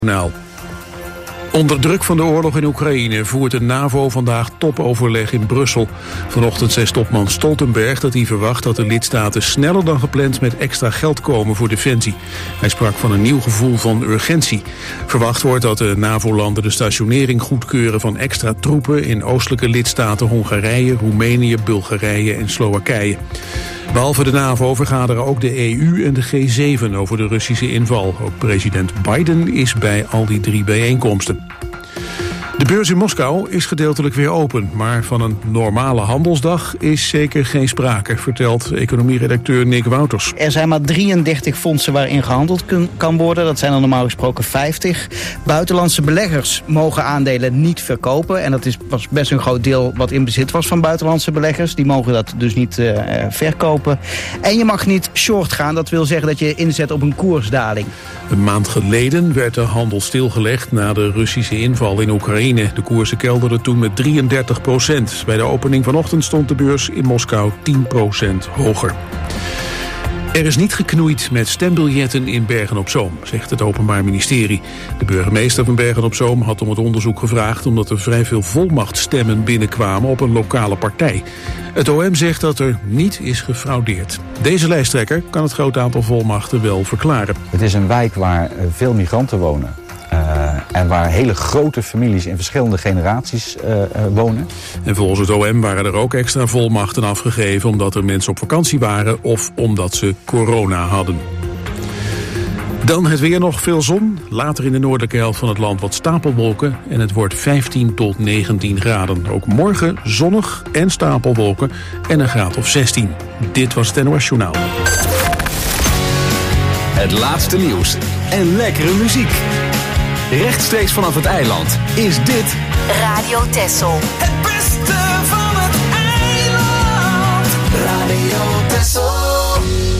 Nou. Onder druk van de oorlog in Oekraïne voert de NAVO vandaag topoverleg in Brussel. Vanochtend zei topman Stoltenberg dat hij verwacht dat de lidstaten sneller dan gepland met extra geld komen voor defensie. Hij sprak van een nieuw gevoel van urgentie. Verwacht wordt dat de NAVO-landen de stationering goedkeuren van extra troepen in oostelijke lidstaten Hongarije, Roemenië, Bulgarije en Slowakije. Behalve de NAVO vergaderen ook de EU en de G7 over de Russische inval. Ook president Biden is bij al die 3 bijeenkomsten. De beurs in Moskou is gedeeltelijk weer open, maar van een normale handelsdag is zeker geen sprake, vertelt economieredacteur Nick Wouters. Er zijn maar 33 fondsen waarin gehandeld kan worden, dat zijn er normaal gesproken 50. Buitenlandse beleggers mogen aandelen niet verkopen en dat was best een groot deel wat in bezit was van buitenlandse beleggers. Die mogen dat dus niet verkopen. En je mag niet short gaan, dat wil zeggen dat je inzet op een koersdaling. Een maand geleden werd de handel stilgelegd na de Russische inval in Oekraïne. De koersen kelderden toen met 33%. Bij de opening vanochtend stond de beurs in Moskou 10% hoger. Er is niet geknoeid met stembiljetten in Bergen-op-Zoom, zegt het Openbaar Ministerie. De burgemeester van Bergen-op-Zoom had om het onderzoek gevraagd omdat er vrij veel volmachtstemmen binnenkwamen op een lokale partij. Het OM zegt dat er niet is gefraudeerd. Deze lijsttrekker kan het grote aantal volmachten wel verklaren. Het is een wijk waar veel migranten wonen. En waar hele grote families in verschillende generaties wonen. En volgens het OM waren er ook extra volmachten afgegeven omdat er mensen op vakantie waren of omdat ze corona hadden. Dan het weer, nog veel zon. Later in de noordelijke helft van het land wat stapelwolken. En het wordt 15 tot 19 graden. Ook morgen zonnig en stapelwolken en een graad of 16. Dit was het NOS Journaal. Het laatste nieuws en lekkere muziek. Rechtstreeks vanaf het eiland is dit Radio Texel. Het beste van het eiland. Radio Texel.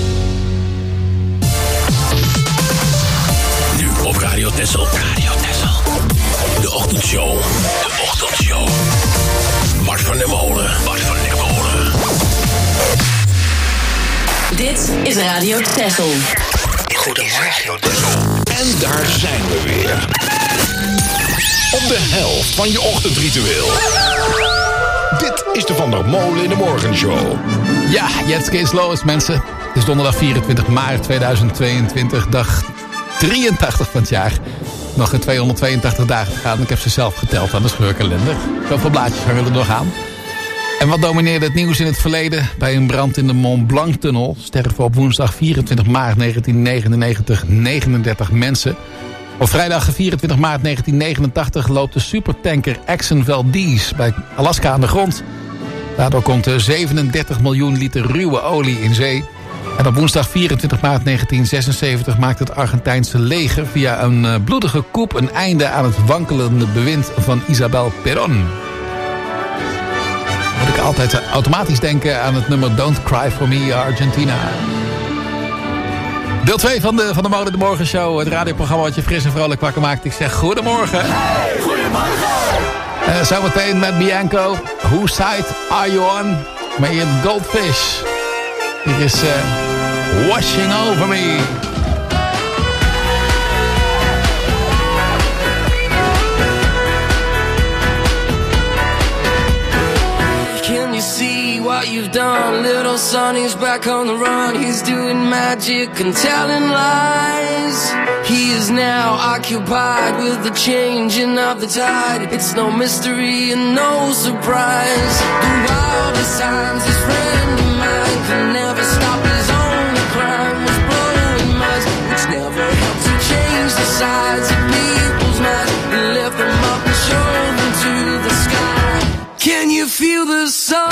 Nu op Radio Texel. Radio Texel. De ochtendshow. De ochtendshow. Bart van der Molen. Bart van der Molen. Dit is Radio Texel. Goedemorgen. En daar zijn we weer. Op de helft van je ochtendritueel. Dit is de Van der Molen in de Morgenshow. Ja, Jetske is los, mensen. Het is donderdag 24 maart 2022, dag 83 van het jaar. Nog 282 dagen te gaan. Ik heb ze zelf geteld aan de scheurkalender. Zoveel blaadjes hangen er nog aan. En wat domineerde het nieuws in het verleden? Bij een brand in de Mont Blanc-tunnel sterven op woensdag 24 maart 1999 39 mensen. Op vrijdag 24 maart 1989 loopt de supertanker Exxon Valdez bij Alaska aan de grond. Daardoor komt 37 miljoen liter ruwe olie in zee. En op woensdag 24 maart 1976 maakt het Argentijnse leger via een bloedige coup een einde aan het wankelende bewind van Isabel Perón. Moet ik altijd automatisch denken aan het nummer Don't Cry For Me, Argentina. Deel 2 van de Molen de Morgenshow. Het radioprogramma wat je fris en vrolijk wakker maakt. Ik zeg goedemorgen. Hey, goedemorgen. Zometeen met Bianco. Whose side are you on? Met je Goldfish. Hier is Washing Over Me. What you've done, little Sonny's back on the run. He's doing magic and telling lies. He is now occupied with the changing of the tide. It's no mystery and no surprise. The wildest times, his friend of mine could never stop his only crime was blowing minds, which never helped to change the sides of people's minds and lift them up and show them to the sky. Can you feel the sun?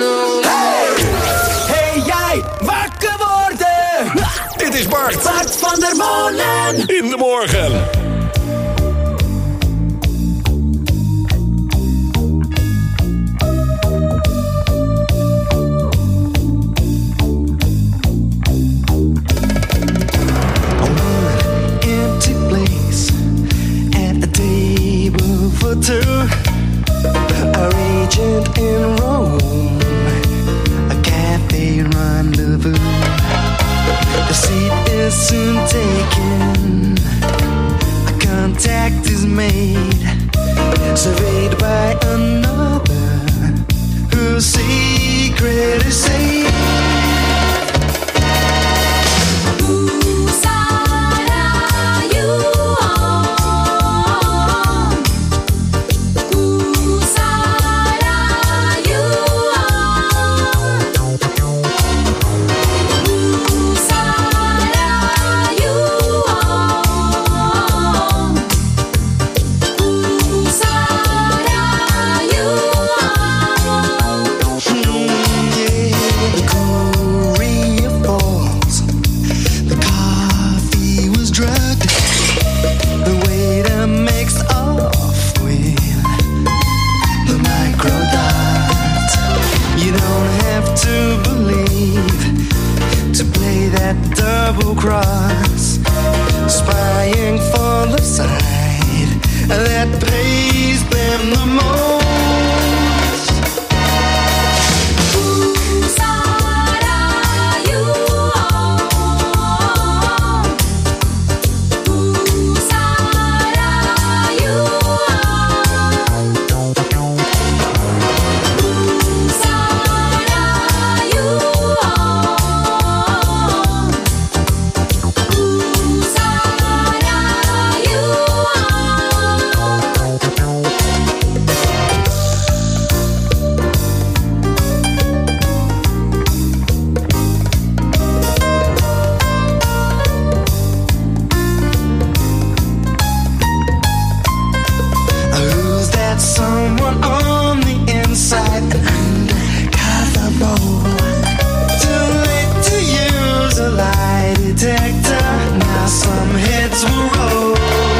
know. Hey jij, wakker worden! Dit is Bart. Bart van der Molen. In de morgen. A regent in Rome, a cafe rendezvous. The seat is soon taken, a contact is made, surveyed by another whose secret is safe. Cross, spying for the side that pays them the most. Whose side are you on? Whose side are you on? Whose side are you on? Someone on the inside, an undercover boy. Too late to use a lie detector. Now some heads will roll.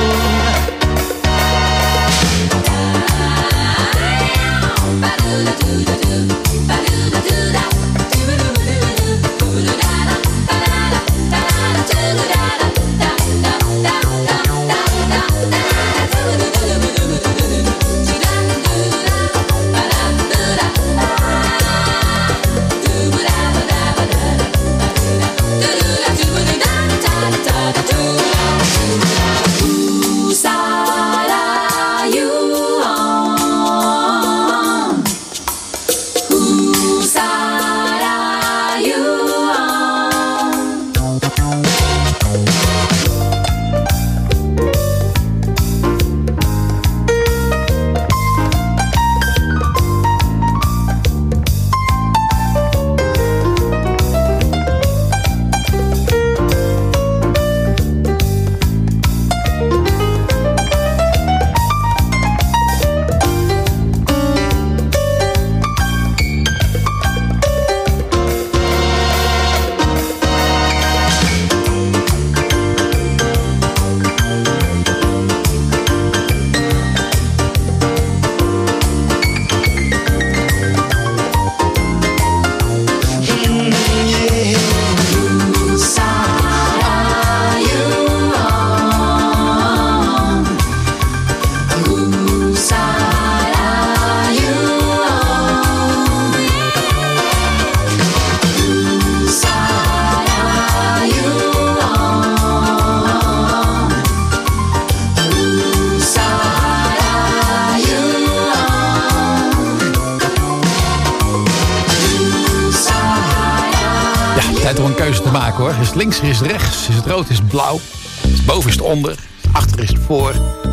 Tijd om een keuze te maken hoor. Is het links, is het rechts, is het rood, is het blauw. Is het boven, is het onder, is het achter, is het voor.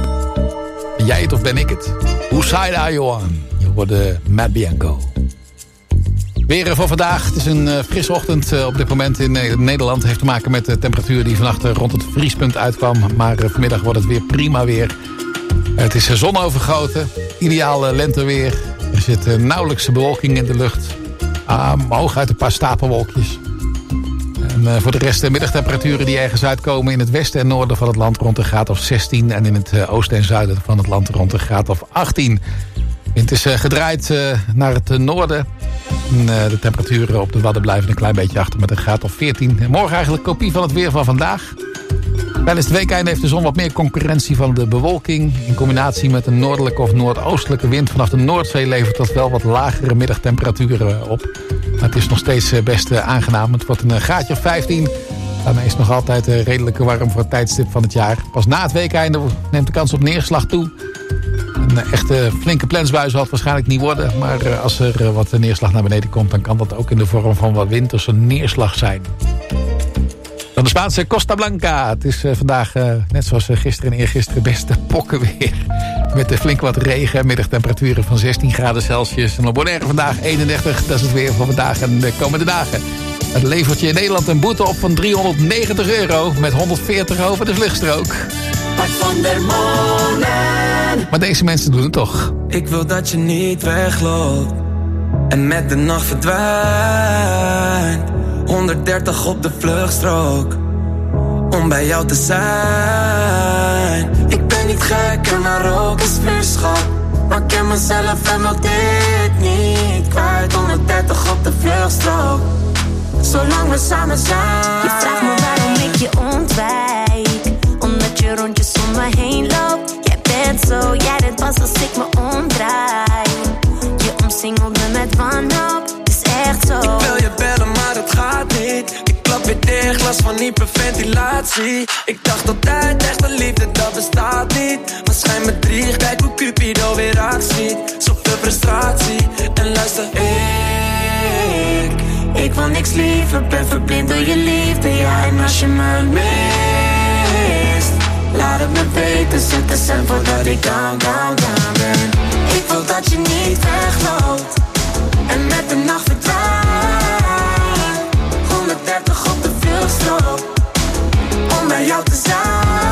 Ben jij het of ben ik het? Whose side are you on? Je hoort Matt Bianco. Weer voor vandaag. Het is een frisse ochtend op dit moment in Nederland. Het heeft te maken met de temperatuur die vannacht rond het vriespunt uitkwam. Maar vanmiddag wordt het weer prima weer. Het is zonovergoten. Ideaal lenteweer. Er zit nauwelijks bewolking in de lucht. Hooguit een paar stapelwolkjes. En voor de rest de middagtemperaturen die ergens uitkomen in het westen en noorden van het land rond een graad of 16. En in het oosten en zuiden van het land rond een graad of 18. Het is gedraaid naar het noorden. En, de temperaturen op de Wadden blijven een klein beetje achter met een graad of 14. En morgen eigenlijk kopie van het weer van vandaag. Tijdens het weekende heeft de zon wat meer concurrentie van de bewolking. In combinatie met een noordelijke of noordoostelijke wind vanaf de Noordzee levert dat wel wat lagere middagtemperaturen op. Maar het is nog steeds best aangenaam. Het wordt een graadje of 15. Daarmee is het nog altijd redelijk warm voor het tijdstip van het jaar. Pas na het weekeinde neemt de kans op neerslag toe. Een echte flinke plensbui zal het waarschijnlijk niet worden. Maar als er wat neerslag naar beneden komt, dan kan dat ook in de vorm van wat winterse neerslag zijn. Dan de Spaanse Costa Blanca. Het is vandaag, net zoals gisteren en eergisteren, best pokkenweer. Met flink wat regen, middagtemperaturen van 16 graden Celsius. En op Bonaire vandaag 31, dat is het weer van vandaag en de komende dagen. Het levert je in Nederland een boete op van €390 met 140 over de vluchtstrook. Van der Molen. Maar deze mensen doen het toch. Ik wil dat je niet wegloopt en met de nacht verdwijnt. 130 op de vluchtstrook om bij jou te zijn. Ik ben niet gek en maar ook is vuurschap. Maar ik ken mezelf en wil dit niet kwijt. 130 op de vluchtstrook, zolang we samen zijn. Je vraagt me waarom ik je ontwijk, omdat je rondjes om me heen loopt. Jij bent zo, jij bent pas als ik me omdraai. Je omsingelt me met wanhoop, het is echt zo. Ik wil je bellen maar het gaat niet. Ik klap weer dicht, last van hyperventilatie. Ik dacht altijd echte liefde dat bestaat niet. Maar schijn me drie, kijk hoe Cupido weer actie. Zoveel frustratie en luister ik wil niks liever, ben verblind door je liefde. Ja, en als je me mist, laat het me weten, zet de cent voordat ik down ben. Ik wil dat je niet wegloopt en met de nacht verdwijnt. 130 op de vluchtstrook om bij jou te zijn.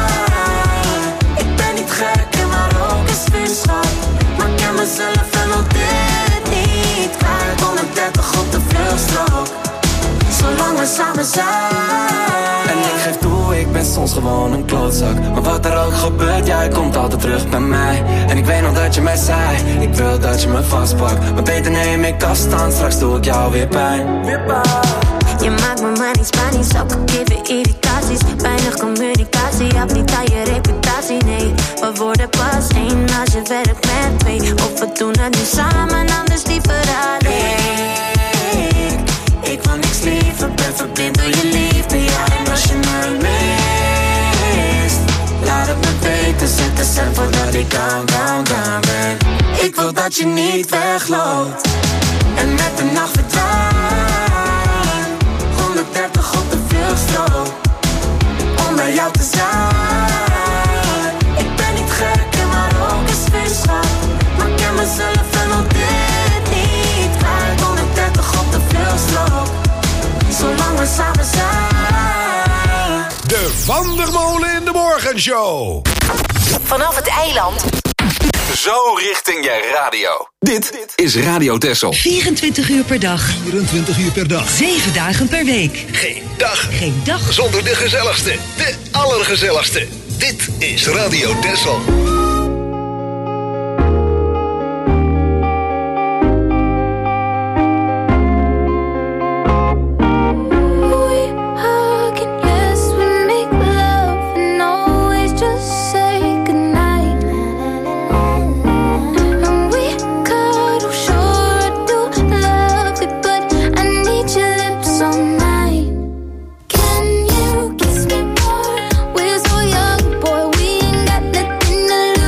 Ik ben niet gek en maar ook is vuurschap. Maar ik ken mezelf en wil dit niet kwijt. 130 op de vluchtstrook, zolang we samen zijn. En ik geef toe, ik ben soms gewoon een klootzak. Maar wat er ook gebeurt, jij komt altijd terug bij mij. En ik weet nog dat je mij zei, ik wil dat je me vastpakt. Maar beter neem ik afstand, straks doe ik jou weer pijn. Je maakt me maar niet Spanisch, ook geven irritaties. Weinig communicatie, heb niet aan je reputatie, nee. We worden pas één als je werkt met twee. Of we doen het nu samen, anders liever alleen. Ik wil niks liever, ben verblind door je liefde. Ja, en als je me mist, laat het me weten, zet de cent voordat ik down ben. Ik wil dat je niet wegloopt en met de nacht verdwijnt. 130 op de vluchtstrook om bij jou te zijn. Ik ben niet gek en maar ook is vuurschap. Maar ik ken mezelf en wil dit niet kwijt. 130 op de vluchtstrook, zolang we samen zijn. De Van der Molen in de Morgenshow. Vanaf het eiland. Zo richting je radio. Dit is Radio Texel. 24 uur per dag. 24 uur per dag. 7 dagen per week. Geen dag. Geen dag zonder de gezelligste. De allergezelligste. Dit is Radio Texel. Can you kiss me more? We're so young, boy, we ain't got nothing to lose.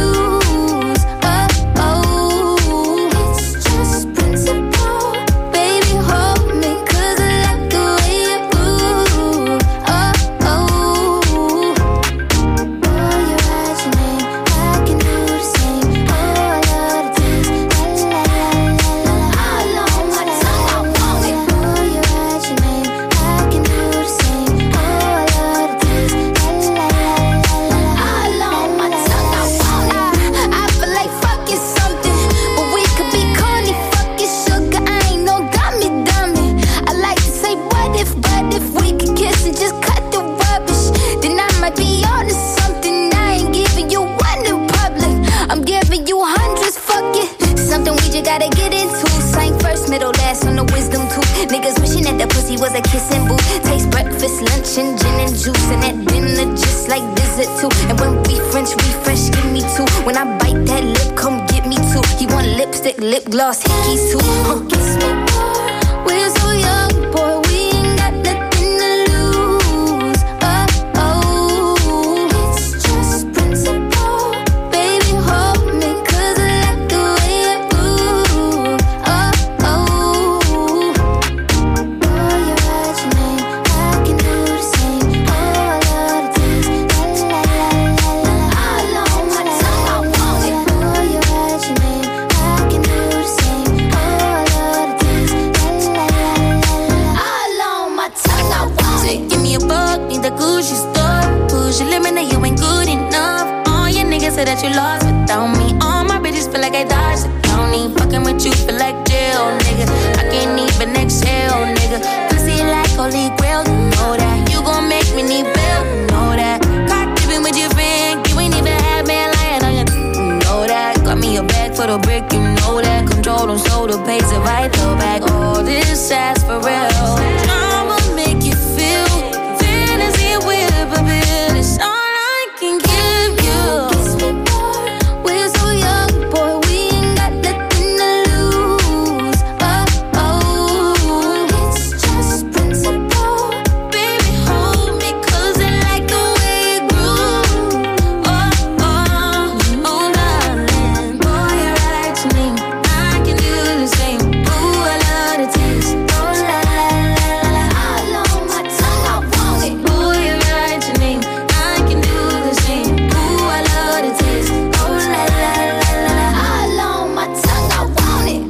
too. And when we refresh, give me two. When I bite that lip, come get me two. You want lipstick, lip gloss, hickeys too. Kiss me more. We're so young, boy, we ain't got nothing to lose. Oh, oh, it's just principle. Baby, hold me, 'cause I like the way you move. Oh, oh, boy, you write your name, I can do the same. Oh, I love the taste, la la la la la. All on my tongue, I want it. Boy, you write your name, I can do the same. Oh, I love the taste, la la la la la. All on my tongue, I want it. Give me a buck, need the Gucci store. Push your limit, now you ain't good enough. All your niggas say that you lost without me. All my bitches feel like I dodged the county. Fucking with you feel like jail, nigga. I can't even exhale, nigga. Pussy like holy grail, you know that. You gon' make me need bail, you know that. Caught dipping with your friend, you ain't even had man lying on you, you know that. Got me a bag for the brick, you know that. Control them, so the pays it right, throw back. All this ass for real. I'ma make you feel fantasy with a bill. It's all I can give you. Kiss me more. We're so young, boy, we ain't got nothing to lose. Oh, oh, it's just principle. Baby, hold me, 'cause I like the way you groove. Oh, oh, oh, darling. Boy, you write your name, I can do the same. Ooh, I love the taste. Oh, la, la, la, la. All on my tongue, I want it. Boy, you write your name, I can do the same. Ooh, I love the taste. Oh, la, la, la, la. All on my tongue, I want it.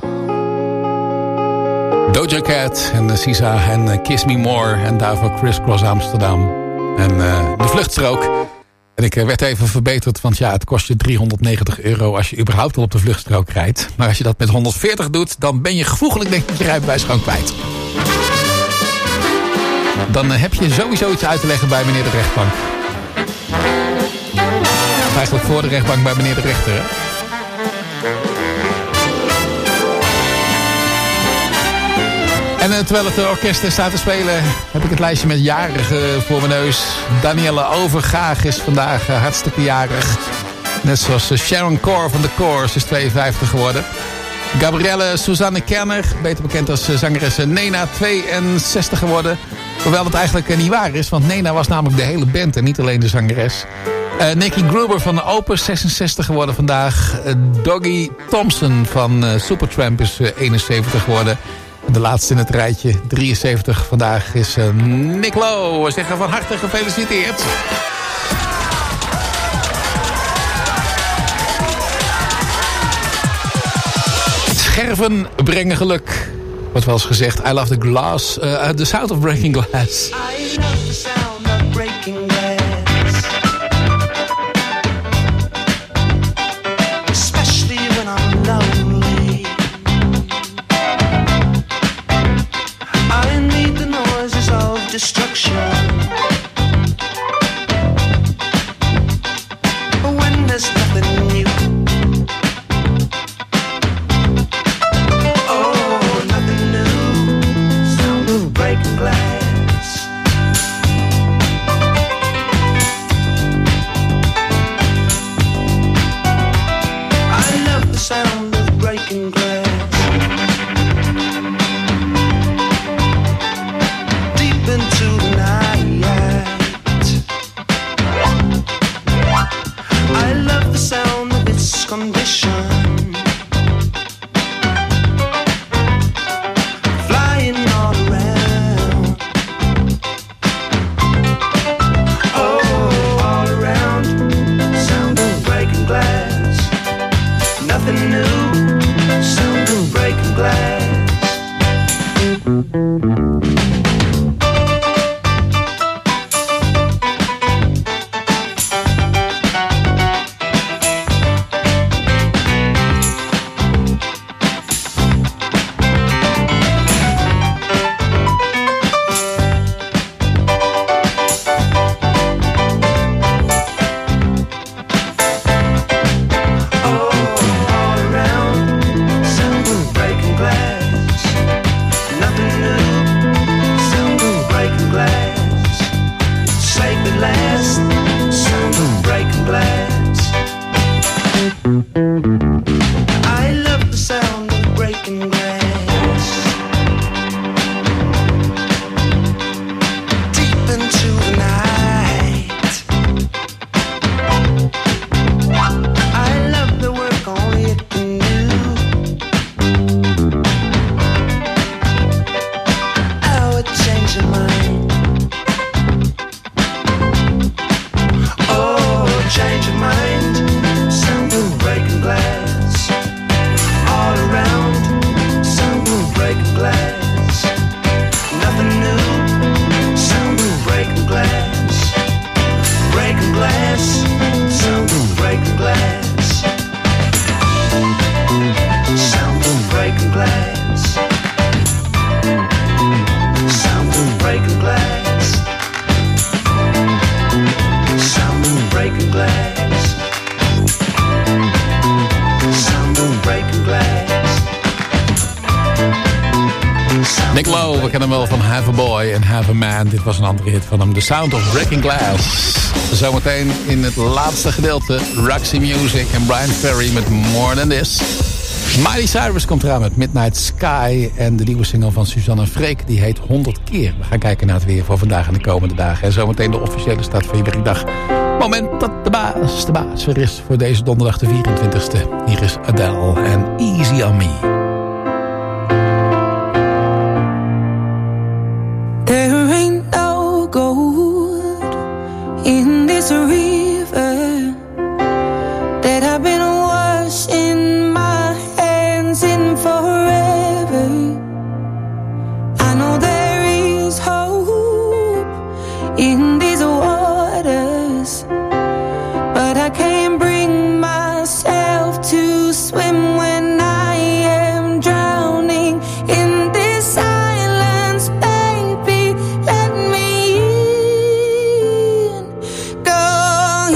Doja Cat en Sisa en Kiss Me More. En daarvoor Criss Cross Amsterdam. En de vluchtstrook. En ik werd even verbeterd, want ja, het kost je €390 als je überhaupt al op de vluchtstrook rijdt. Maar als je dat met 140 doet, dan ben je gevoeglijk denk ik je rijbewijs gewoon kwijt. Dan heb je sowieso iets uit te leggen bij meneer de rechtbank. Of eigenlijk voor de rechtbank bij meneer de rechter, hè? En terwijl het orkest staat te spelen, heb ik het lijstje met jarigen voor mijn neus. Danielle Overgaag is vandaag hartstikke jarig. Net zoals Sharon Core van de Coors is 52 geworden. Gabrielle Suzanne Kerner, beter bekend als zangeres Nena, 62 geworden. Hoewel het eigenlijk niet waar is, want Nena was namelijk de hele band en niet alleen de zangeres. Nicky Gruber van de Opus, 66 geworden vandaag. Doggy Thompson van Supertramp is 71 geworden. De laatste in het rijtje, 73 vandaag, is Nick Lowe. We zeggen van harte gefeliciteerd. Scherven brengen geluk. Wordt wel eens gezegd, I love the glass, the sound of breaking glass. I love the sound of breaking glass, especially when I'm lonely. I need the noises of destruction, when there's nothing new. Oh, nothing new. Sound of breaking glass. I love the sound of breaking glass. Deep into the night. I love the sound of its condition. Flying all around. Oh, all around. Sound of breaking glass. Nothing new. Sound of breaking glass. Sound of breaking glass. Nothing new. Nick Lowe, we kennen hem wel van Have a Boy en Have a Man. Dit was een andere hit van hem, The Sound of Breaking Glass. Zometeen in het laatste gedeelte Roxy Music en Brian Ferry met More Than This. Miley Cyrus komt eraan met Midnight Sky en de nieuwe single van Suzanne Freek, die heet 100 keer. We gaan kijken naar het weer voor vandaag en de komende dagen. En zometeen de officiële start van je werkdag. Moment dat de baas weer is voor deze donderdag de 24e. Hier is Adele en Easy On Me. There ain't no gold in this river that I've been washing my hands in forever. I know there is hope in these waters, but I can't bring myself to swim when I am drowning in this silence. Baby, let me in. Go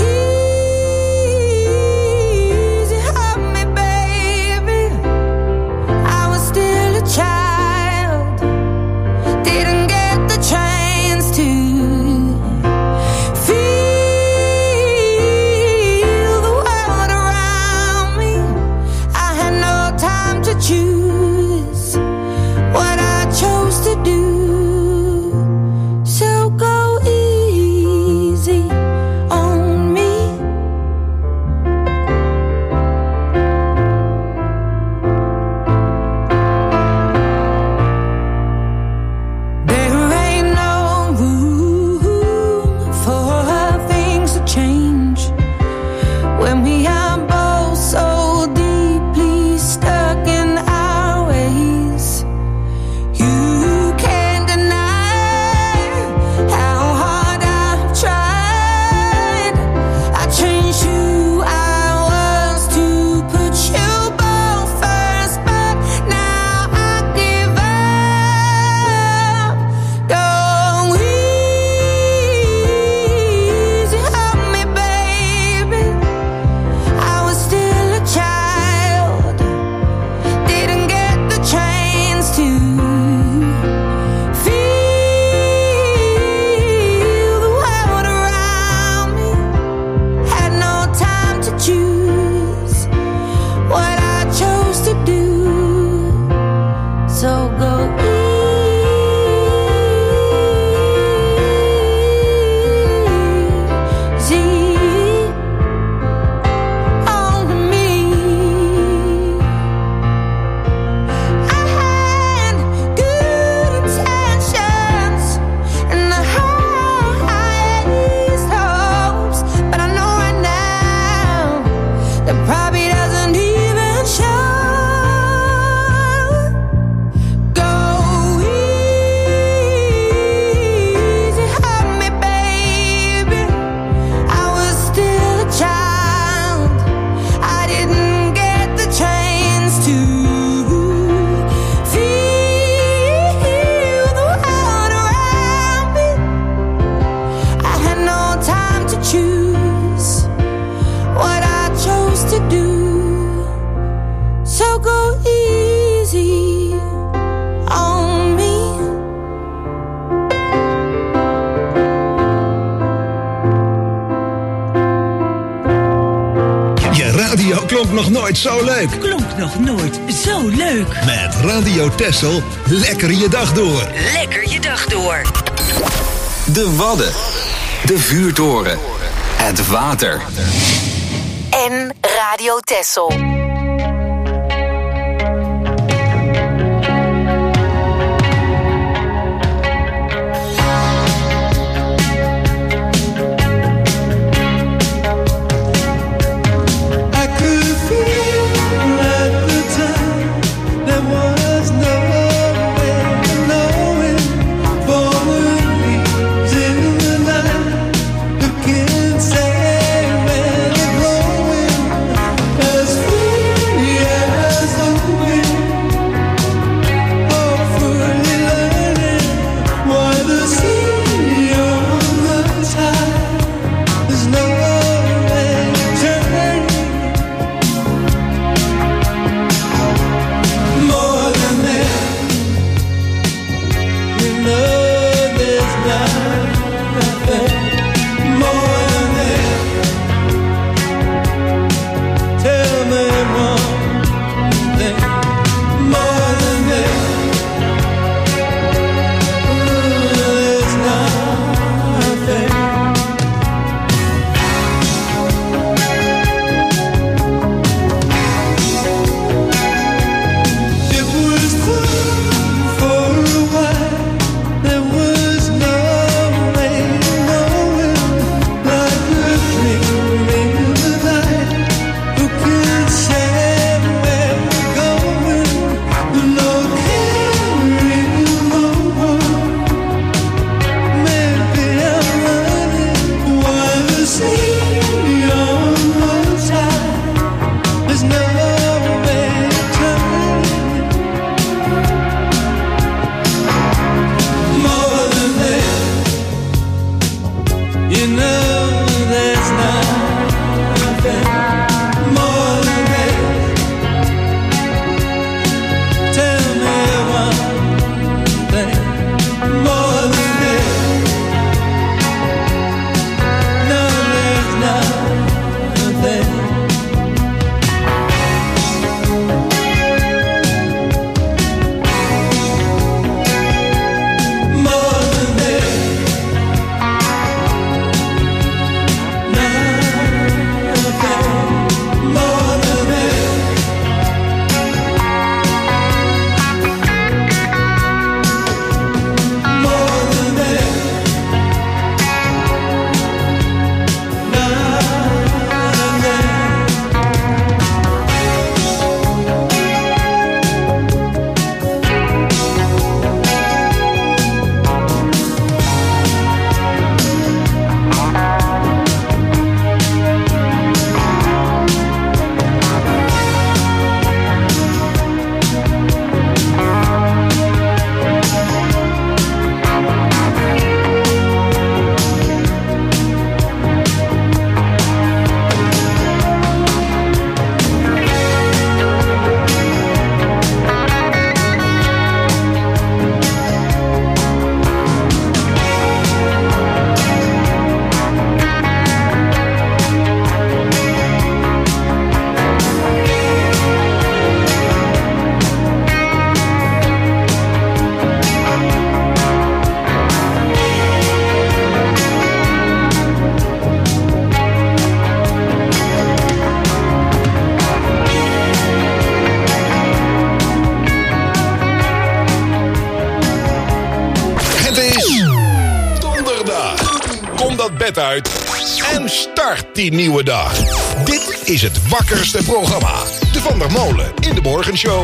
easy on me, baby. I was still a child, didn't get the chance to feel the world around me. I had no time to choose what I chose to do. So go easy on me. There ain't no room for things to change when we are both so deeply stuck in our ways. You can't deny how hard I've tried. I changed who I was to put you both first, but now I give up. Go easy on me, baby. I was still a child, didn't get the chance to feel the world around me. Had no time to choose what I chose to do. So go easy on me. I had good intentions and the highest hopes, but I know right now that probably doesn't even show. Go easy on me, baby. I was still a child, I didn't get the chance to feel the world around me. I had no time to choose what I chose to do. So go easy on me. Je radio klonk nog nooit zo leuk. Klonk nog nooit zo leuk. Met Radio Texel, lekker je dag door. Lekker je dag door. De Wadden. De vuurtoren. Het water. En Radio Texel. I could feel at the time there was no way of knowing. For the leaves in the night, who can say where they're growing? As we dat bed uit en start die nieuwe dag. Dit is het wakkerste programma. De Van der Molen in de Morgenshow.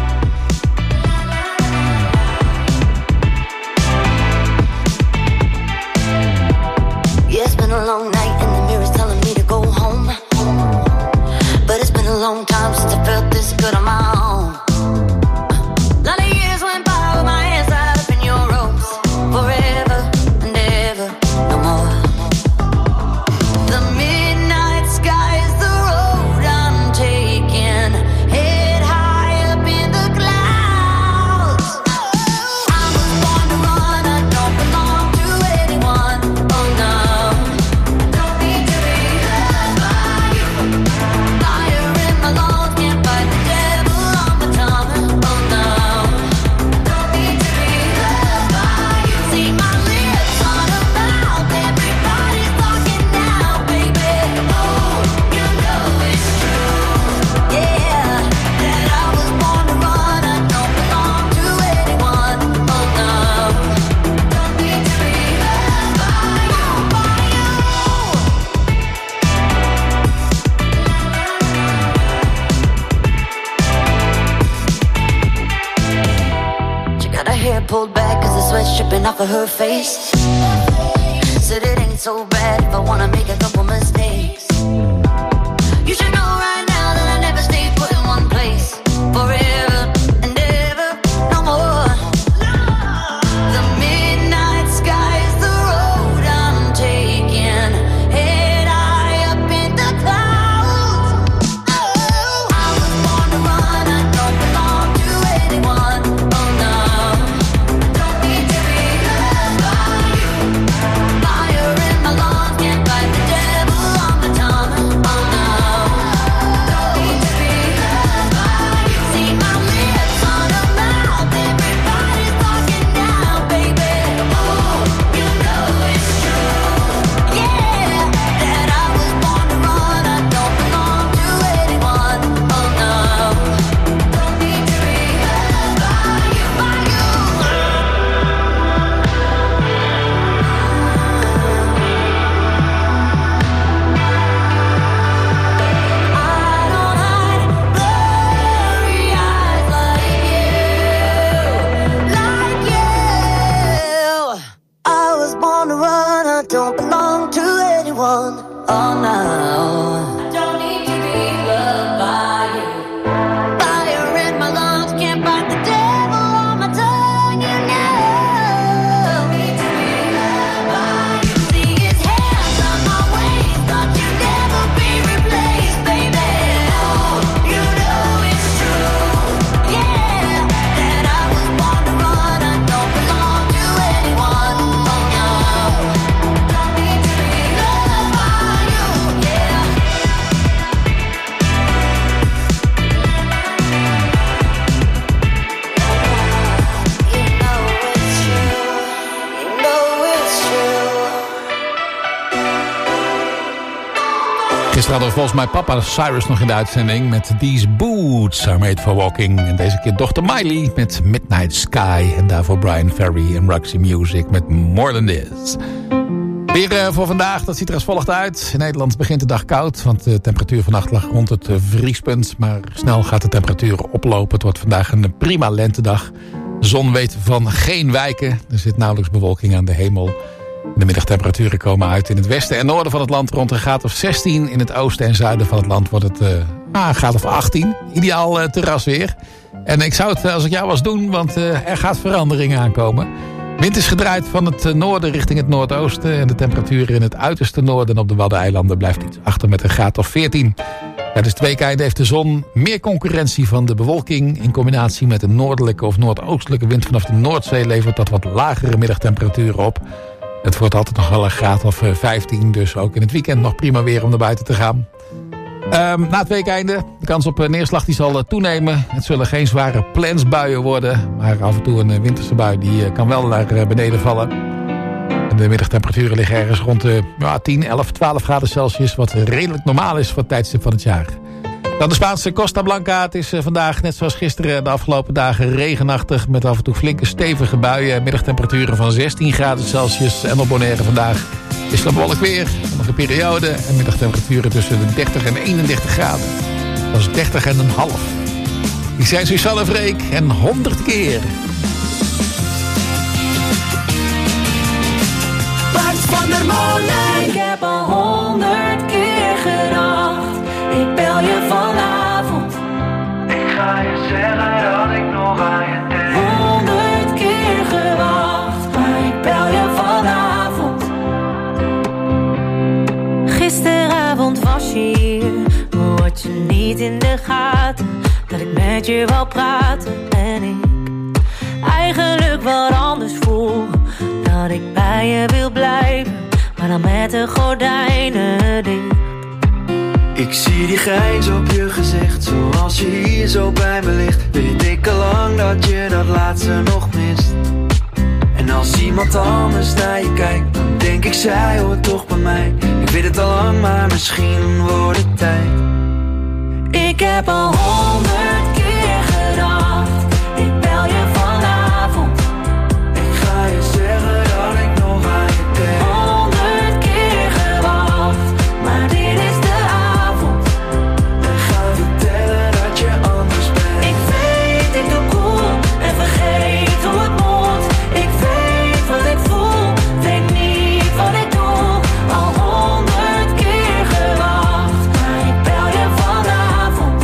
Yeah, it's been a long night and the mirror's telling me to go home. But it's been a long time since I felt this good on my own. Lot of years went by with my hands tied up in your ropes. Forever and ever, no more. The midnight sky is the road I'm taking. Head high up in the clouds. I was born to run, I don't belong to anyone. Oh no. Don't need to be loved by you. Fire in my lungs, can't fight the devil on my tongue. Oh no. Don't need to be loved by you. See my lips on a mouth, everybody's talking now, baby. Oh, you know it's true. Yeah, that I was born to run, I don't belong to anyone. Oh no. Don't need to be loved by you. She got her hair pulled back cause the sweat's dripping off of her face. Said it ain't so bad if I wanna make a couple mistakes. You should know right now that I never stay put in one place. Forever and ever, no more. The midnight sky is the road I'm taking. Head high up in the clouds. Oh, I was born to run, I don't belong to anyone. Oh no. Don't need to be loved by you. Fire in my lungs, can't fight the devil on my tongue. Oh no. Don't need to be loved by you. See my lips on a mouth, everybody's talking now, baby. Oh, you know it's true. Yeah, that I was born to run, I don't belong to anyone. Oh no. Don't need to be loved by you. I was born to run, I don't belong to anyone. Oh no. Don't need to be loved by you. Fire in my lungs, can't fight the devil on my tongue, you know. Don't need to be loved by you. See his hands on my waist, thought you'd never be replaced, baby. Oh, you know it's true. Yeah, that I was born to run, I don't belong to anyone. Oh no. Don't need to be loved by you. Yeah. You know it's true. You know it's true. Gisteren hadden we volgens mij papa Cyrus nog in de uitzending met These Boots Are Made For Walking. En deze keer dochter Miley met Midnight Sky. En daarvoor Brian Ferry en Roxy Music met More Than This. Weer voor vandaag, dat ziet er als volgt uit. In Nederland begint de dag koud, want de temperatuur vannacht lag rond het vriespunt. Maar snel gaat de temperatuur oplopen. Het wordt vandaag een prima lentedag. De zon weet van geen wijken. Er zit nauwelijks bewolking aan de hemel. De middagtemperaturen komen uit in het westen en noorden van het land rond een graad of 16. In het oosten en zuiden van het land wordt het een graad of 18. Ideaal terrasweer. En ik zou het als ik jou was doen, want er gaat verandering aankomen. Wind is gedraaid van het noorden richting het noordoosten. En de temperatuur in het uiterste noorden en op de Waddeneilanden blijft iets achter met een graad of 14. Tijdens het weekende heeft de zon meer concurrentie van de bewolking. In combinatie met een noordelijke of noordoostelijke wind vanaf de Noordzee levert dat wat lagere middagtemperaturen op. Het wordt altijd nog wel een graad of 15, dus ook in het weekend nog prima weer om naar buiten te gaan. Na het weekeinde, de kans op neerslag die zal toenemen. Het zullen geen zware plensbuien worden, maar af en toe een winterse bui die kan wel naar beneden vallen. En de middagtemperaturen liggen ergens rond de 10, 11, 12 graden Celsius, wat redelijk normaal is voor het tijdstip van het jaar. Dan de Spaanse Costa Blanca. Het is vandaag, net zoals gisteren, de afgelopen dagen regenachtig met af en toe flinke stevige buien. Middagtemperaturen van 16 graden Celsius. En op Bonaire vandaag Wisselend bewolkt weer, zonnige periode en middagtemperaturen tussen de 30 en 31 graden. Dat is 30,5. Die zijn Suzanne Freek en 100 keer. Bart van der Molen. Ik heb al 100 keer gedacht, ik bel je vanavond. Ik ga je zeggen dat ik nog aan je denk. 100 keer gewacht, maar ik bel je vanavond. Gisteravond was je hier, maar had je niet in de gaten dat ik met je wou praten en ik eigenlijk wat anders voel. Dat ik bij je wil blijven, maar dan met de gordijnen dicht. Ik zie die grijns op je gezicht, zoals je hier zo bij me ligt. Weet ik al lang dat je dat laatste nog mist. En als iemand anders naar je kijkt, dan denk ik zij hoort toch bij mij. Ik weet het al lang, maar misschien wordt het tijd. Ik heb al 100 keer gedacht, ik bel je vanavond. Ik ga je zeggen dat ik nog aan je denk. 100 keer gewacht, maar dit is de avond. Ik ga vertellen dat je anders bent. Ik weet, ik doe cool en vergeet hoe het moet. Ik weet wat ik voel, weet niet wat ik doe. Al 100 keer gewacht, maar ik bel je vanavond.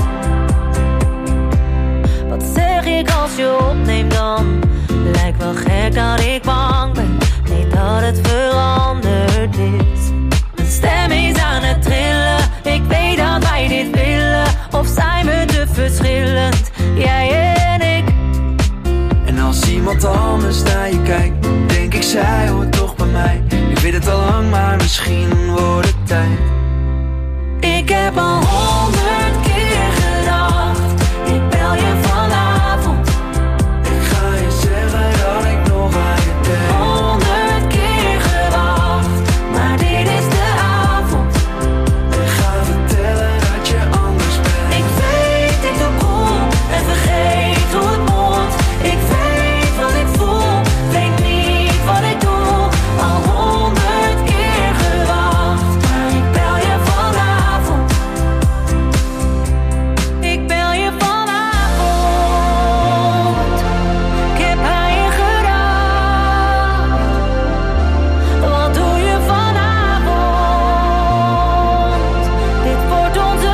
Wat zeg ik als je opneemt dan? Lijkt wel gek dat ik bang ben, nee dat het veranderd is. Mijn stem is aan het trillen, ik weet dat wij dit willen. Of zijn we te verschillend, jij en ik? En als iemand anders naar je kijkt, dan denk ik zij hoort toch bij mij. Ik weet het al lang, maar misschien wordt het tijd. Ik heb al 100 keer gedacht, ik bel je vanavond. Ik ga je zeggen dat ik nog aan je denk. 100 keer gewacht, maar dit is de avond. Ik ga vertellen dat je anders bent. Ik weet, ik doe cool en vergeet hoe het moet. Ik weet wat ik voel, weet niet wat ik doe. Al 100 keer gewacht, maar ik bel je vanavond. Ik bel je vanavond. Ik heb aan je gedacht. Wat doe je vanavond? Dit wordt onze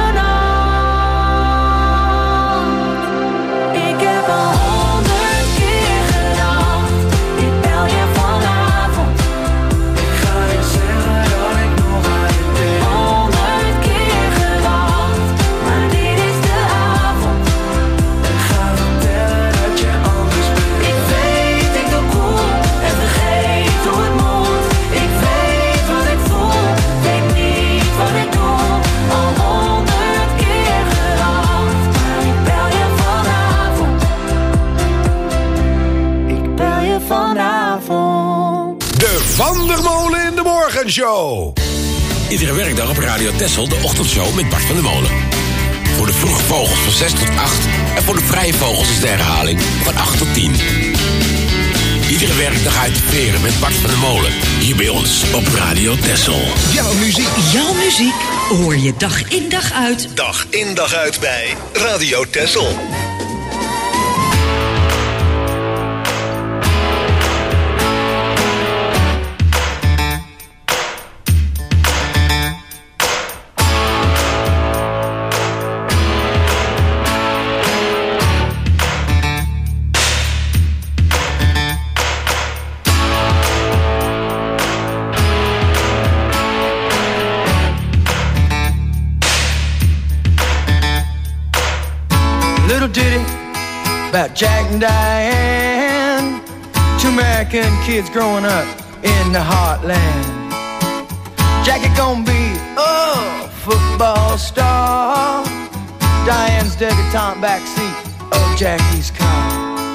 nacht. Ik heb al 100 keer gedacht, ik bel je vanavond. Ik ga je zeggen dat ik nog aan je denk. 100 keer gewacht, maar dit is de avond. Ik ga vertellen dat je anders bent. Ik weet, ik doe cool en vergeet hoe het moet. Ik weet wat ik voel, weet niet wat ik doe. Al 100 keer gewacht, maar ik bel je vanavond. Ik bel je vanavond. De Van der Molen in de Morgenshow. Iedere werkdag op Radio Texel de ochtendshow met Bart van der Molen. Voor de vroege vogels van 6 tot 8 en voor de vrije vogels is de herhaling van 8 tot 10. Iedere werkdag uit de veren met Bart van der Molen. Hier bij ons op Radio Texel. Jouw muziek. Jouw muziek hoor je dag in dag uit. Dag in dag uit bij Radio Texel. Little ditty about Jack and Diane, two American kids growing up in the heartland. Jackie gonna be a football star, Diane's debutante backseat of Jackie's car.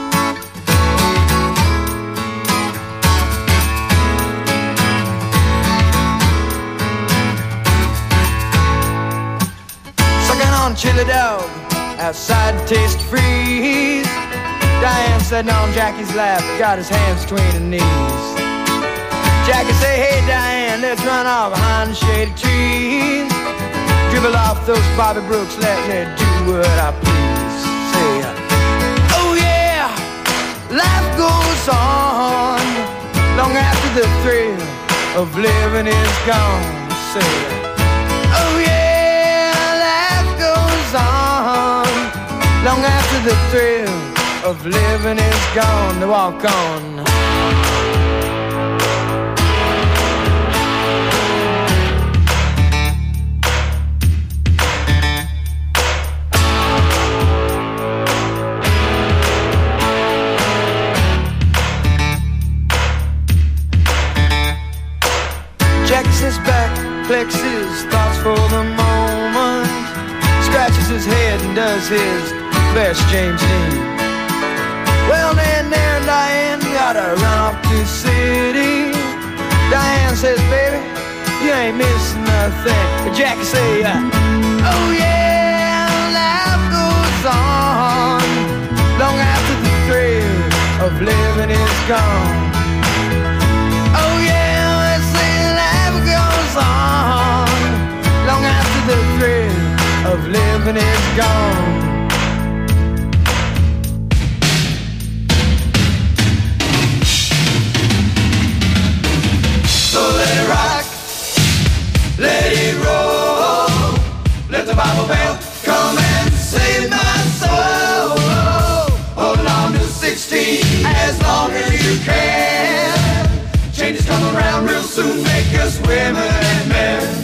Sucking on chili dog outside the taste freeze. Diane sitting on Jackie's lap, got his hands between her knees. Jackie say, hey Diane, let's run off behind the shady trees. Dribble off those Bobby Brooks, let me do what I please. Say, oh yeah, life goes on long after the thrill of living is gone. Say, oh yeah, life goes on long after the thrill of living is gone. To walk on. Checks his back, collects his thoughts for the moment, scratches his head and does his best James Dean. Well, then there Diane gotta run off to the city. Diane says, baby, you ain't missing nothing. But Jackie say, oh yeah, life goes on long after the thrill of living is gone. Oh yeah, let's say life goes on long after the thrill of living is gone. So let it rock, let it roll, let the Bible bell come and save my soul. Hold on to 16 as long as you can. Changes come around real soon, make us women and men.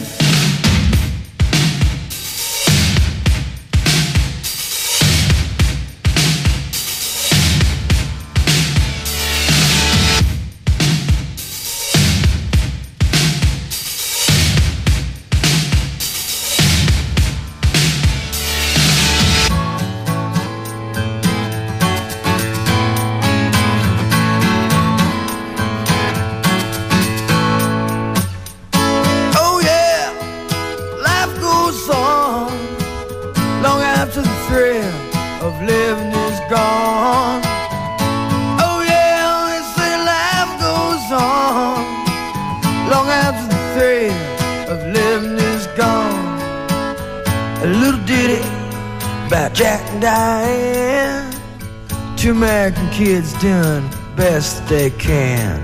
Jack and Diane, two American kids doing best they can.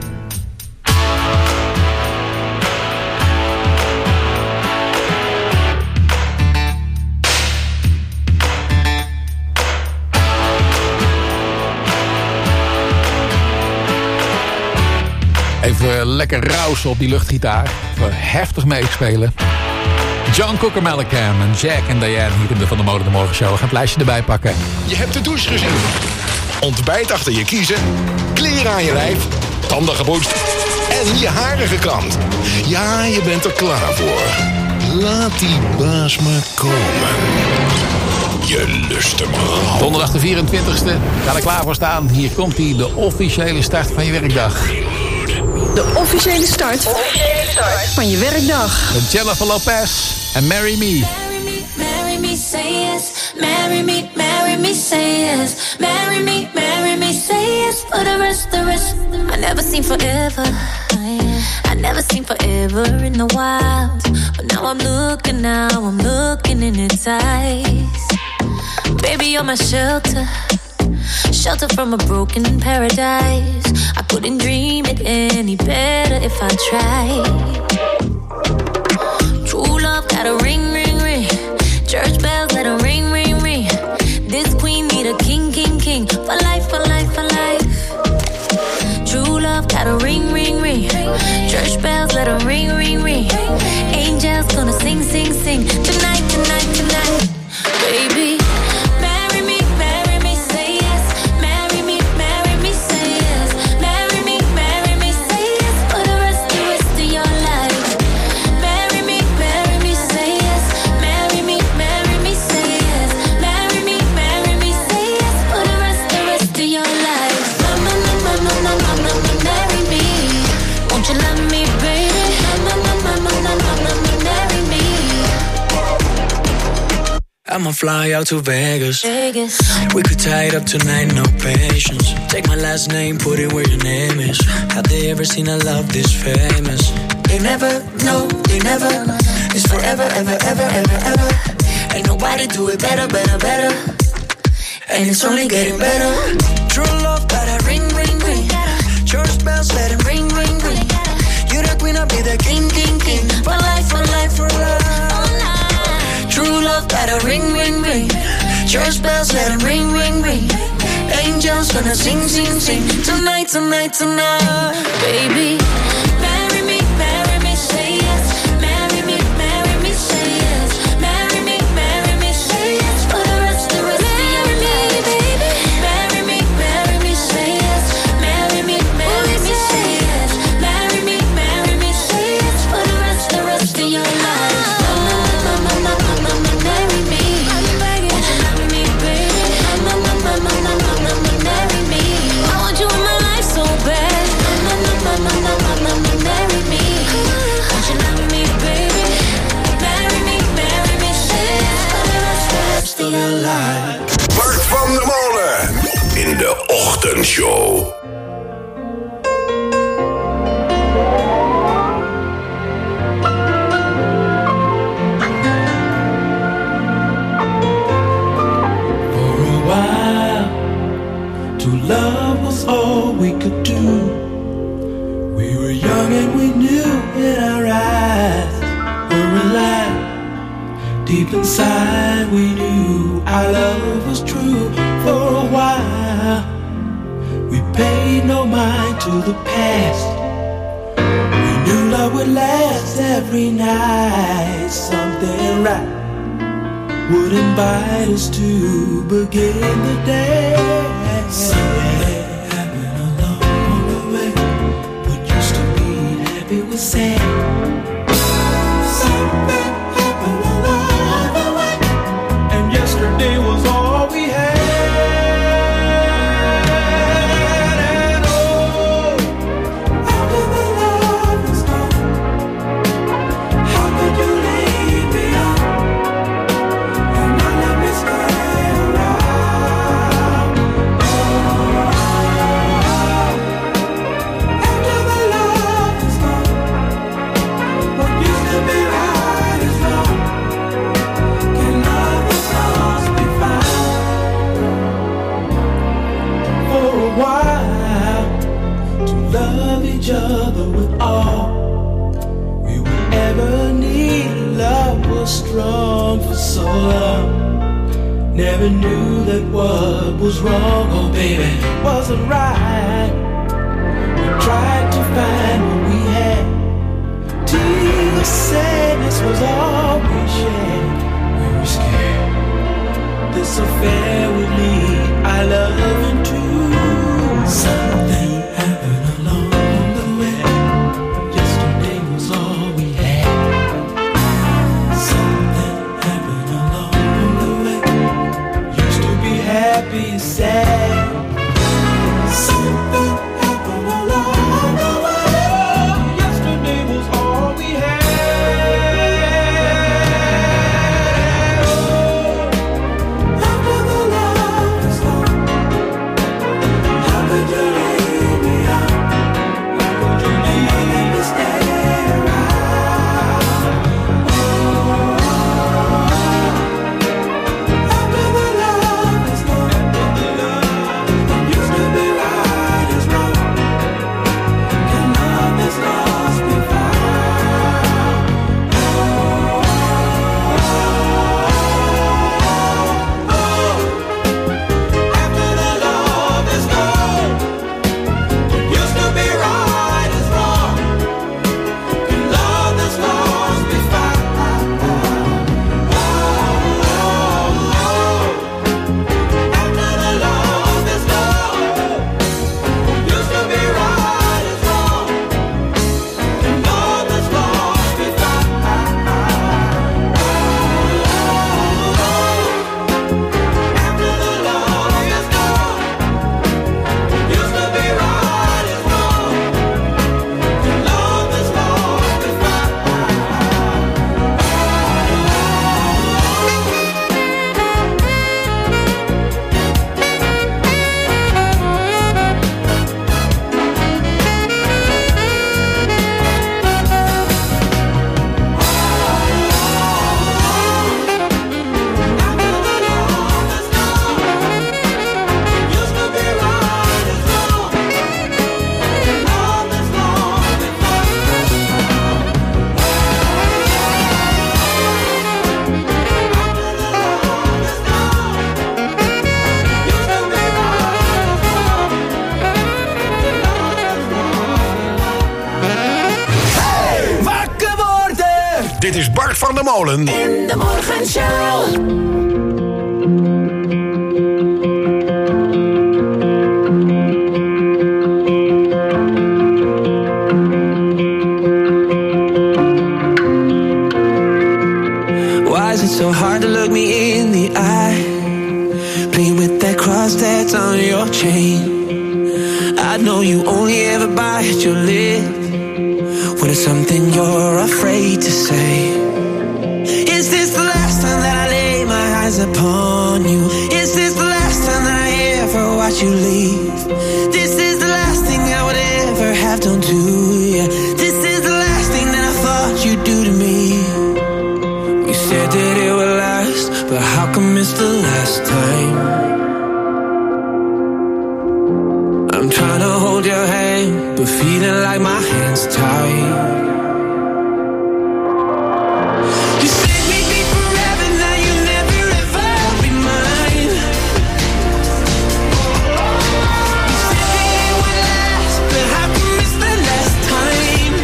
Even lekker rausen op die luchtgitaar. Even heftig meespelen. John Cougar Mellencamp en Jack en Diane hier in de Van der Molen de Morgen Show. We gaan het lijstje erbij pakken. Je hebt de douche gezien. Ontbijt achter je kiezen. Kleren aan je lijf. Tanden gepoetst. En je haren gekamd. Ja, je bent er klaar voor. Laat die baas maar komen. Je lust hem al. Donderdag de 24e. Ga er klaar voor staan. Hier komt hij, de officiële start van je werkdag. De officiële start van je werkdag. Met Jennifer Lopez en Marry Me. Marry me, say yes. Marry me, say yes. Marry me, say yes. For the rest. I never seen forever. I never seen forever in the wild. But now I'm looking in its eyes. Baby, you're my shelter from a broken paradise. I couldn't dream it any better if I tried. True love got a ring. Church bells let a ring. This queen need a king. For life. True love got a ring. Church bells let a ring. Angels gonna sing. Tonight. Baby, marry me, say yes. Marry me, say yes. Marry me, say yes. For the rest of your life. Marry me, say yes. Marry me, say yes. Marry me, say yes. For the rest of your life. Marry me. Won't you love me, baby? Marry me. I'ma fly out to Vegas. We could tie it up tonight, no patience. Take my last name, put it where your name is. Have they ever seen a love this famous? They never, no, they never. It's forever, ever, ever, ever, ever. Ain't nobody do it better, better, better. And it's only getting better. True love, gotta ring, ring, ring. Church bells, let it ring, ring, ring. You the queen, I'll be the king, king, king. For life, for life, for life. True love, gotta ring, ring, ring. Church bells, let it ring, ring, ring. Angels gonna sing, sing, sing. Tonight, tonight, tonight. Baby, marry me, say yes. Marry me, say yes. Marry me, say yes. For the rest of your life. Baby, marry me, say yes. Marry me, say yes. Marry me, say yes. For the rest of your life. Marry me, won't you marry me, baby? Marry me, I want you in my life so bad. Marry me, won't you marry me, baby? Marry me, say yes. For the rest of your life. Bart van der Molen in de ochtendshow. For a while, to love was all we could do. We were young and we knew in our eyes were alive. Deep inside we knew our love was true. For a while, we paid no mind to the past. We knew love would last every night. Something right would invite us to begin the day. Something happened along the way. What used to be happy was sad. Something happened along the way, and yesterday was all we had. And oh, after the love was gone, how could you leave me on? And not let me stay around. After the love was gone, what used to be right is wrong. Can other songs be found? For a while, to love each other with all we would ever need. Love was strong for so long. Never knew that what was wrong, oh baby, wasn't right. We tried to find what we had. Tears of sadness was all we shared. We were scared this affair would lead our love into something happened along the way. Yesterday was all we had. Something happened along the way. Used to be happy, sad. Something Dit is Bart van der Molen. In de Morgenshow. Why is it so hard to look me in the eye? Playing with that cross that's on your chain. I know you only ever bite your lip when it's something you're afraid to say. Is this the last time that I lay my eyes upon you? Is this the last time that I ever watch you leave? This is the last thing I would ever have done to you. This is the last thing that I thought you'd do to me. We said that it would last, but how come it's the last time? I'm trying to hold your hand, but feeling like my hand's tied. You said we'd be forever, now you'll never ever be mine. You said that it would last, but how come it's the last time?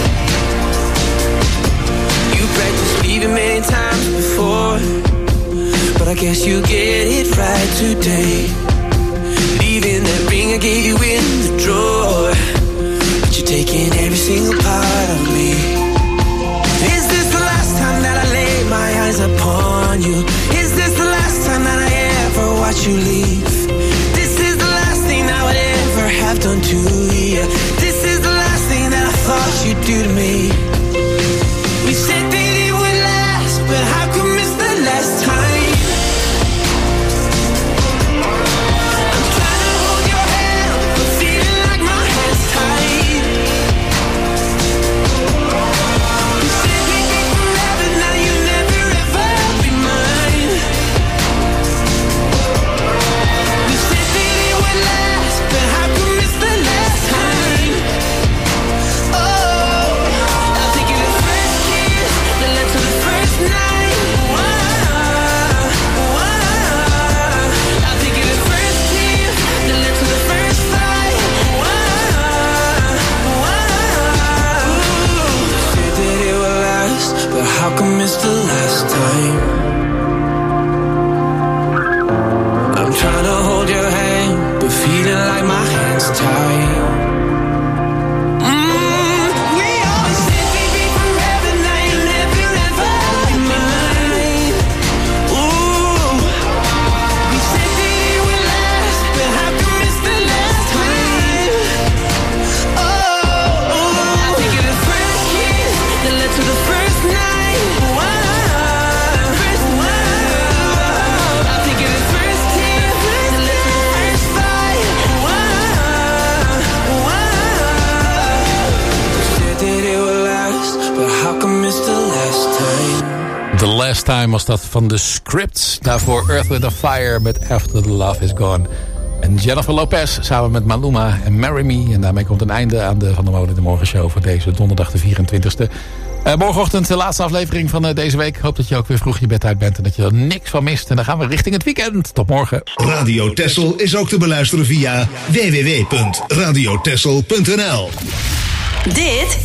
You practiced leaving many times before, but I guess you get it right today. Leaving that ring I gave you in the drawer, but you're taking every single part of me. Is this the last time that I lay my eyes upon you? Is this the last time that I ever watch you leave? This is the last thing I would ever have done to you. This is the last thing that I thought you'd do to me. We said that it would last, but how come it's the last time? How come it's the last time? I'm trying to hold your hand, but feeling like my hand's tied. The Last Time was dat van The Script. Daarvoor Earth, Wind & Fire met After the Love is Gone. En Jennifer Lopez samen met Maluma en Marry Me. En daarmee komt een einde aan de Van der Molen de Morgenshow voor deze donderdag de 24e. Morgenochtend de laatste aflevering van deze week. Ik hoop dat je ook weer vroeg je bed uit bent en dat je er niks van mist. En dan gaan we richting het weekend. Tot morgen. Radio Texel is ook te beluisteren via www.radiotexel.nl. Dit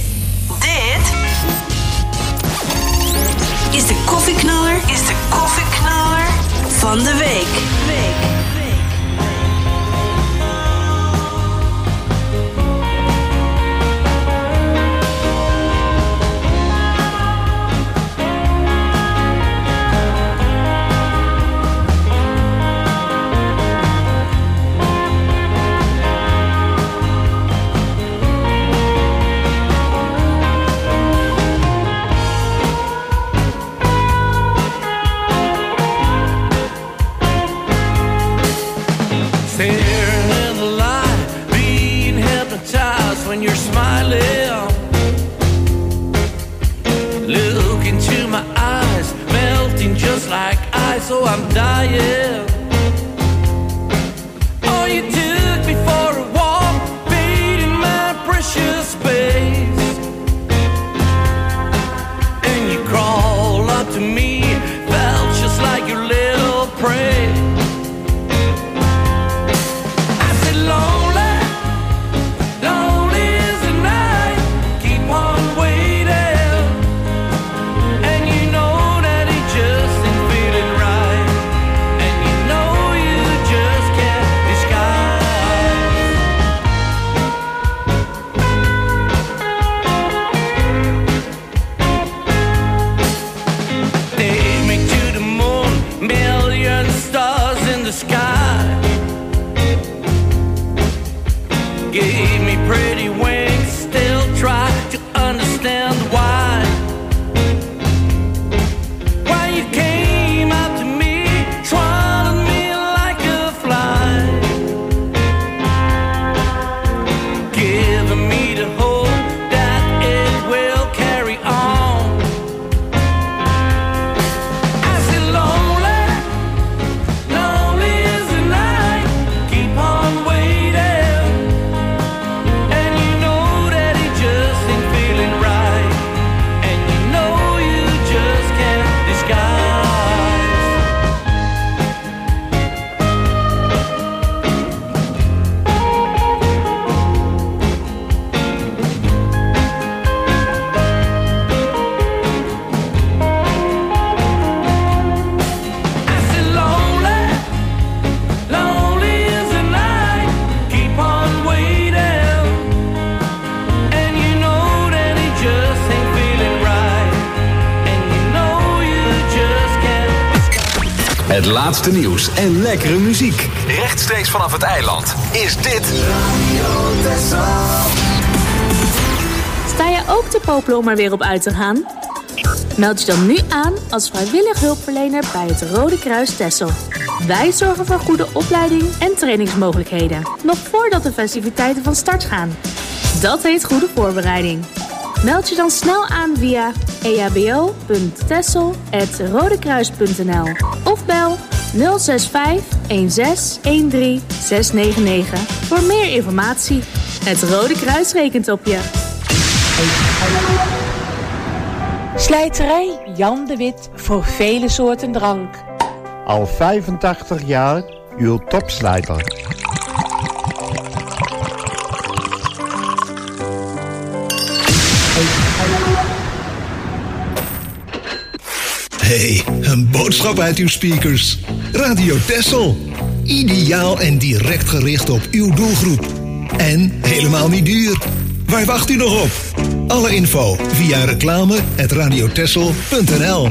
is de koffieknaller van de week. When you're smiling, look into my eyes, melting just like ice. So I'm dying. Oh, you took me for a walk, beating my precious space, and you crawl up to me, felt just like your little prey. I said, lonely. Lonely is the night, keep on waiting. Het laatste nieuws en lekkere muziek. Rechtstreeks vanaf het eiland is dit Radio Texel. Sta je ook te popelen om er weer op uit te gaan? Meld je dan nu aan als vrijwillig hulpverlener bij het Rode Kruis Texel. Wij zorgen voor goede opleiding en trainingsmogelijkheden. Nog voordat de festiviteiten van start gaan. Dat heet goede voorbereiding. Meld je dan snel aan via eabo.texel@rodekruis.nl of bel 065 16 13 699 voor meer informatie. Het Rode Kruis rekent op je. Slijterij Jan de Wit voor vele soorten drank. Al 85 jaar uw topslijter. Hey, een boodschap uit uw speakers. Radio Texel. Ideaal en direct gericht op uw doelgroep. En helemaal niet duur. Waar wacht u nog op? Alle info via reclame@radiotexel.nl.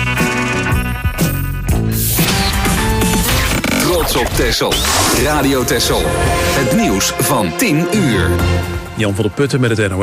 Trots op Texel. Radio Texel. Het nieuws van 10 uur. Jan van der Putten met het NOS.